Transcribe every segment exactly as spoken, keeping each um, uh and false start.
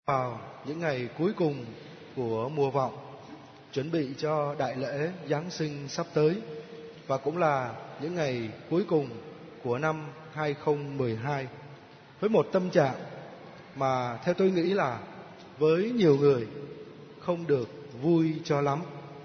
Vào những ngày cuối cùng của mùa vọng, chuẩn bị cho đại lễ Giáng sinh sắp tới, và cũng là những ngày cuối cùng của năm hai không một hai, với một tâm trạng mà theo tôi nghĩ là với nhiều người không được vui cho lắm.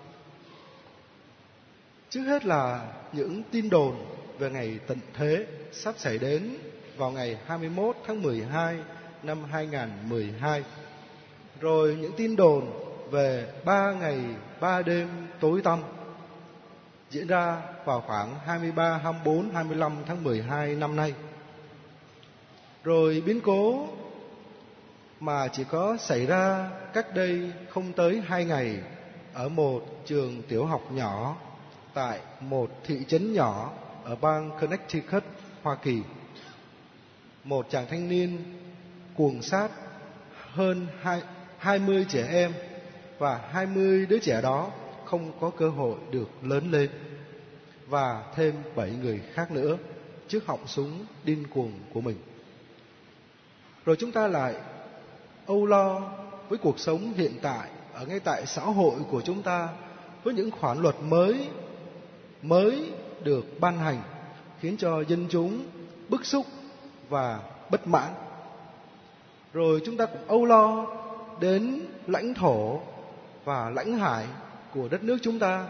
Trước hết là những tin đồn về ngày tận thế sắp xảy đến vào ngày hai mươi mốt tháng mười hai năm hai không một hai. Rồi những tin đồn về ba ngày ba đêm tối tăm diễn ra vào khoảng hai mươi ba, hai mươi bốn, hai mươi lăm tháng mười hai năm nay. Rồi biến cố mà chỉ có xảy ra cách đây không tới hai ngày ở một trường tiểu học nhỏ tại một thị trấn nhỏ ở bang Connecticut, Hoa Kỳ. Một chàng thanh niên cuồng sát hơn hai mươi trẻ em, và hai mươi đứa trẻ đó không có cơ hội được lớn lên, và thêm bảy người khác nữa trước họng súng điên cuồng của mình. Rồi chúng ta lại âu lo với cuộc sống hiện tại ở ngay tại xã hội của chúng ta, với những khoản luật mới mới được ban hành khiến cho dân chúng bức xúc và bất mãn. Rồi chúng ta cũng âu lo đến lãnh thổ và lãnh hải của đất nước chúng ta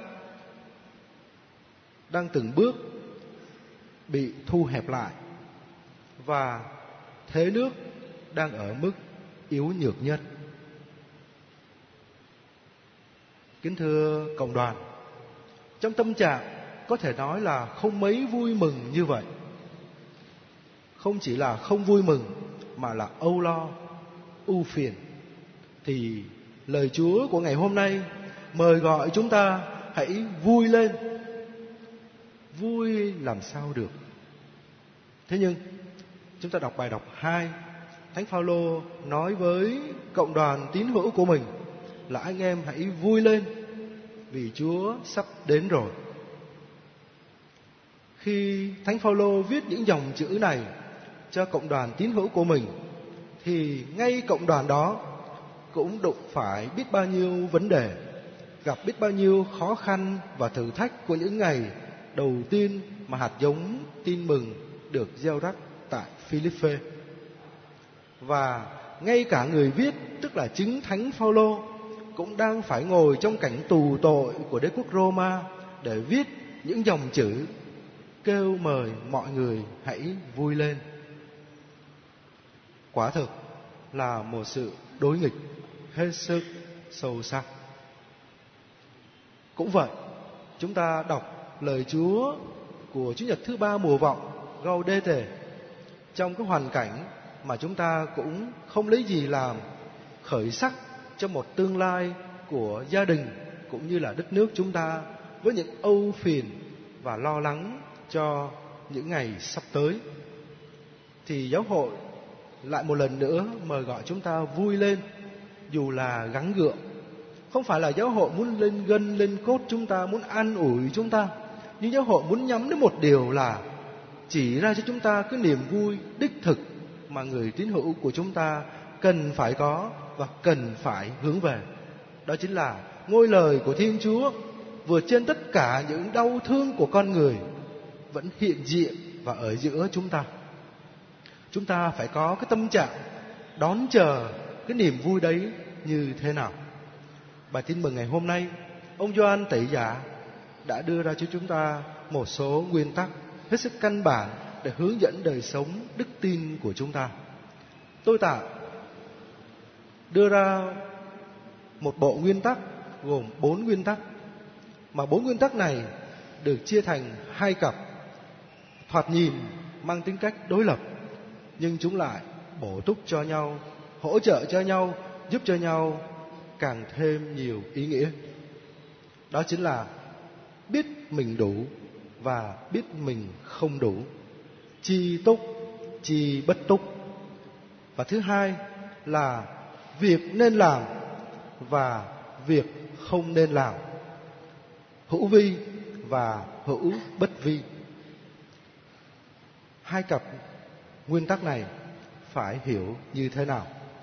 đang từng bước bị thu hẹp lại, và thế nước đang ở mức yếu nhược nhất. Kính thưa cộng đoàn, trong tâm trạng có thể nói là không mấy vui mừng như vậy, không chỉ là không vui mừng mà là âu lo, ưu phiền, thì lời Chúa của ngày hôm nay mời gọi chúng ta hãy vui lên. Vui làm sao được? Thế nhưng chúng ta đọc bài đọc hai, Thánh Phaolô nói với cộng đoàn tín hữu của mình là anh em hãy vui lên vì Chúa sắp đến rồi. Khi Thánh Phaolô viết những dòng chữ này cho cộng đoàn tín hữu của mình, thì ngay cộng đoàn đó cũng đụng phải biết bao nhiêu vấn đề, gặp biết bao nhiêu khó khăn và thử thách của những ngày đầu tiên mà hạt giống tin mừng được gieo rắc tại Philippe. Và ngay cả người viết, tức là chính Thánh Phaolô, cũng đang phải ngồi trong cảnh tù tội của đế quốc Roma để viết những dòng chữ kêu mời mọi người hãy vui lên. Quả thực là một sự đối nghịch hết sức sâu sắc. Cũng vậy, chúng ta đọc lời Chúa của Chủ nhật thứ ba mùa vọng Gaudete trong cái hoàn cảnh mà chúng ta cũng không lấy gì làm khởi sắc cho một tương lai của gia đình cũng như là đất nước chúng ta, với những âu phiền và lo lắng cho những ngày sắp tới, thì giáo hội lại một lần nữa mời gọi chúng ta vui lên, dù là gắng gượng. Không phải là giáo hội muốn lên gân lên cốt chúng ta, muốn an ủi chúng ta, nhưng giáo hội muốn nhắm đến một điều là chỉ ra cho chúng ta cái niềm vui đích thực mà người tín hữu của chúng ta cần phải có và cần phải hướng về. Đó chính là ngôi lời của Thiên Chúa vượt trên tất cả những đau thương của con người vẫn hiện diện và ở giữa chúng ta. Chúng ta phải có cái tâm trạng đón chờ cái niềm vui đấy như thế nào. Bài tin mừng ngày hôm nay, ông Gioan Tẩy Giả đã đưa ra cho chúng ta một số nguyên tắc hết sức căn bản để hướng dẫn đời sống đức tin của chúng ta. Tôi tạm đưa ra một bộ nguyên tắc gồm bốn nguyên tắc, mà bốn nguyên tắc này được chia thành hai cặp, thoạt nhìn mang tính cách đối lập, nhưng chúng lại bổ túc cho nhau, hỗ trợ cho nhau, giúp cho nhau càng thêm nhiều ý nghĩa. Đó chính là biết mình đủ và biết mình không đủ, chi túc, chi bất túc. Và thứ hai là việc nên làm và việc không nên làm, hữu vi và hữu bất vi. Hai cặp nguyên tắc này phải hiểu như thế nào?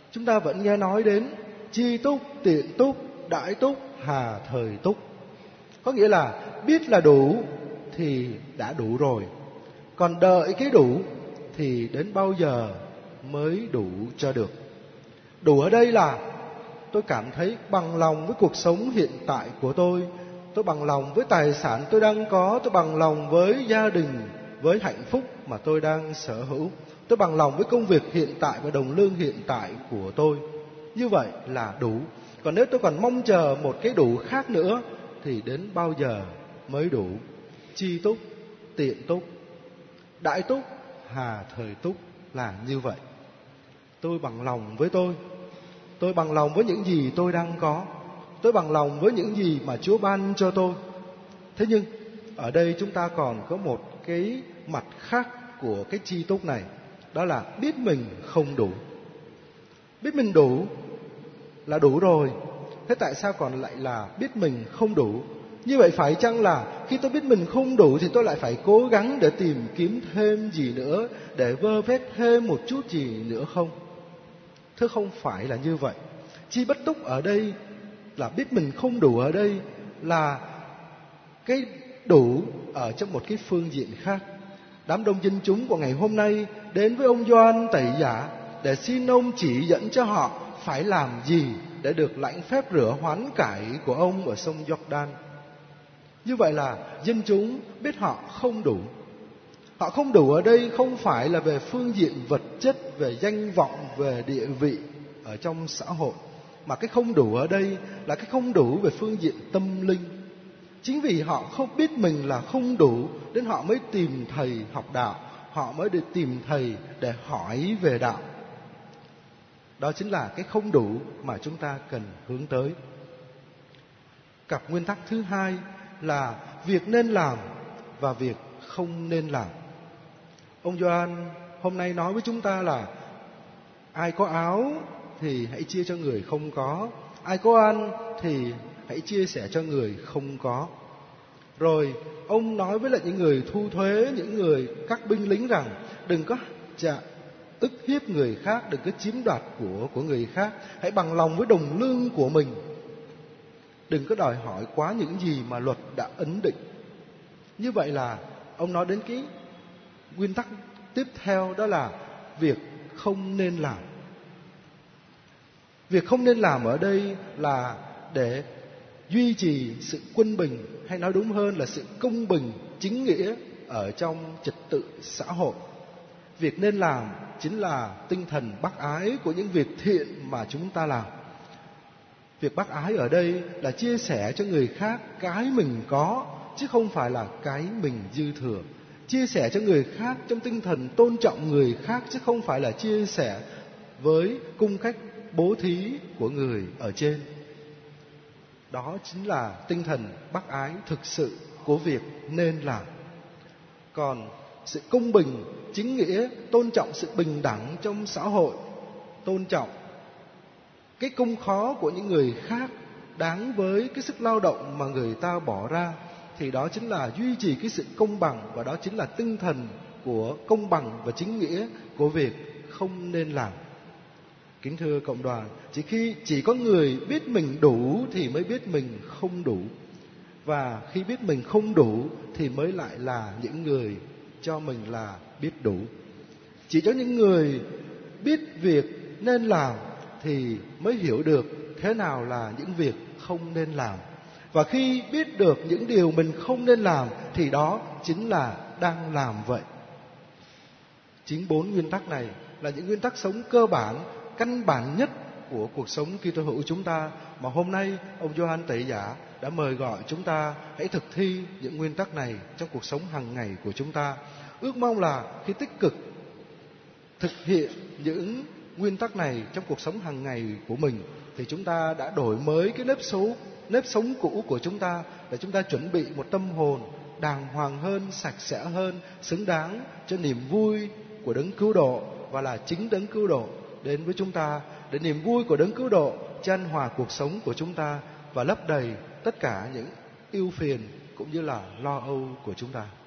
chúng ta vẫn nghe nói đến chi túc, tiện túc, đại túc, hà thời túc. Có nghĩa là biết là đủ thì đã đủ rồi, còn đợi cái đủ thì đến bao giờ mới đủ cho được. Đủ ở đây là tôi cảm thấy bằng lòng với cuộc sống hiện tại của tôi, tôi bằng lòng với tài sản tôi đang có, tôi bằng lòng với gia đình, với hạnh phúc mà tôi đang sở hữu, tôi bằng lòng với công việc hiện tại và đồng lương hiện tại của tôi. Như vậy là đủ. Còn nếu tôi còn mong chờ một cái đủ khác nữa thì đến bao giờ mới đủ? Chi túc, tiện túc, đại túc, hà thời túc là như vậy. Tôi bằng lòng với tôi, tôi bằng lòng với những gì tôi đang có, tôi bằng lòng với những gì mà Chúa ban cho tôi. Thế nhưng ở đây chúng ta còn có một cái mặt khác của cái chi túc này, đó là biết mình không đủ. Biết mình đủ là đủ rồi, thế tại sao còn lại là biết mình không đủ? Như vậy phải chăng là khi tôi biết mình không đủ thì tôi lại phải cố gắng để tìm kiếm thêm gì nữa, để vơ vét thêm một chút gì nữa không? Thưa, không phải là như vậy. Chi bất túc ở đây là biết mình không đủ, ở đây là cái đủ ở trong một cái phương diện khác. Đám đông dân chúng của ngày hôm nay đến với ông Gioan Tẩy Giả để xin ông chỉ dẫn cho họ phải làm gì để được lãnh phép rửa hoán cải của ông ở sông Giô-đan. Như vậy là dân chúng biết họ không đủ. Họ không đủ ở đây không phải là về phương diện vật chất, về danh vọng, về địa vị ở trong xã hội, mà cái không đủ ở đây là cái không đủ về phương diện tâm linh. Chính vì họ không biết mình là không đủ nên họ mới tìm thầy học đạo, họ mới đi tìm thầy để hỏi về đạo. Đó chính là cái không đủ mà chúng ta cần hướng tới. Cặp nguyên tắc thứ hai là việc nên làm và việc không nên làm. Ông Gioan hôm nay nói với chúng ta là ai có áo thì hãy chia cho người không có, ai có ăn thì hãy chia sẻ cho người không có. Rồi ông nói với lại những người thu thuế, những người các binh lính rằng đừng có chạ, ức hiếp người khác, đừng có chiếm đoạt của của người khác, hãy bằng lòng với đồng lương của mình, đừng có đòi hỏi quá những gì mà luật đã ấn định. Như vậy là ông nói đến cái nguyên tắc tiếp theo, đó là việc không nên làm. Việc không nên làm ở đây là để duy trì sự quân bình, hay nói đúng hơn là sự công bình, chính nghĩa ở trong trật tự xã hội. Việc nên làm chính là tinh thần bác ái của những việc thiện mà chúng ta làm. Việc bác ái ở đây là chia sẻ cho người khác cái mình có, chứ không phải là cái mình dư thừa. Chia sẻ cho người khác trong tinh thần tôn trọng người khác, chứ không phải là chia sẻ với cung cách bố thí của người ở trên. Đó chính là tinh thần bác ái thực sự của việc nên làm. Còn sự công bình, chính nghĩa, tôn trọng sự bình đẳng trong xã hội, tôn trọng cái công khó của những người khác đáng với cái sức lao động mà người ta bỏ ra, thì đó chính là duy trì cái sự công bằng, và đó chính là tinh thần của công bằng và chính nghĩa của việc không nên làm. Kính thưa cộng đoàn, chỉ khi chỉ có người biết mình đủ thì mới biết mình không đủ, và khi biết mình không đủ thì mới lại là những người cho mình là biết đủ. Chỉ cho những người biết việc nên làm thì mới hiểu được thế nào là những việc không nên làm. Và khi biết được những điều mình không nên làm thì đó chính là đang làm vậy. Chính bốn nguyên tắc này là những nguyên tắc sống cơ bản, căn bản nhất của cuộc sống Kitô hữu chúng ta, mà hôm nay ông Gioan Tẩy Giả đã mời gọi chúng ta hãy thực thi những nguyên tắc này trong cuộc sống hàng ngày của chúng ta. Ước mong là khi tích cực thực hiện những nguyên tắc này trong cuộc sống hàng ngày của mình thì chúng ta đã đổi mới cái nếp sống, nếp sống cũ của chúng ta, để chúng ta chuẩn bị một tâm hồn đàng hoàng hơn, sạch sẽ hơn, xứng đáng cho niềm vui của Đấng Cứu Độ, và là chính Đấng Cứu Độ đến với chúng ta, để niềm vui của Đấng Cứu Độ chan hòa cuộc sống của chúng ta và lấp đầy tất cả những ưu phiền cũng như là lo âu của chúng ta.